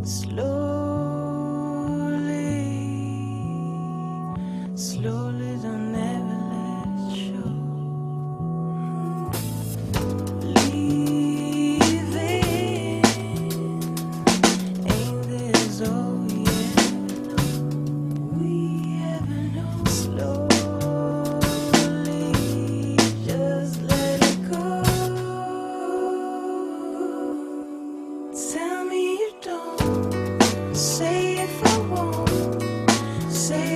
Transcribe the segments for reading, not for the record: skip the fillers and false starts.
Slowly, don't ever let it show. Leaving, ain't this all we ever know? Slowly, just let it go. Tell me you don't, say if I won't, say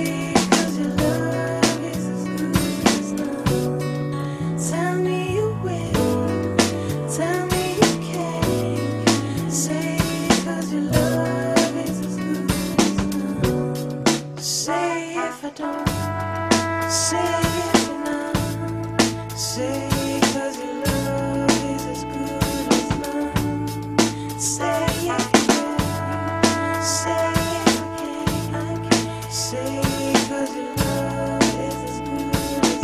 say it now, say 'cause your love is as good as mine. Say it again, say it again, say 'cause your love is as good as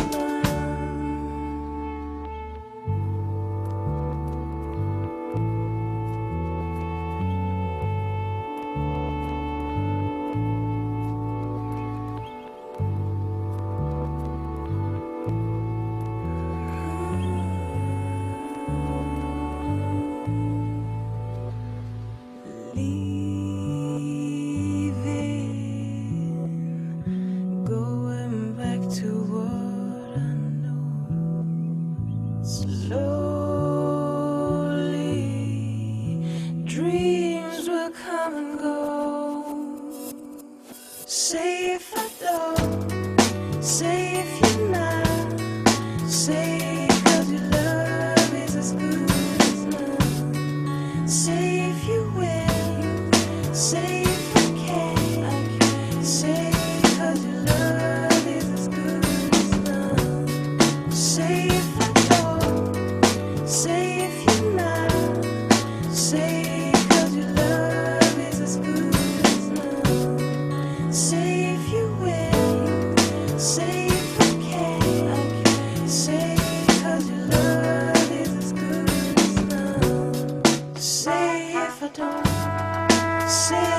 say if I don't, say if you're not, say 'cause your love is as good as mine. Say if you will, say if I can, say 'cause your love is as good as mine. Say if I don't, say if you're not, say 'cause your love is as good as mine. Say if you will, say if I can, say 'cause your love is as good as mine. Say if I don't, say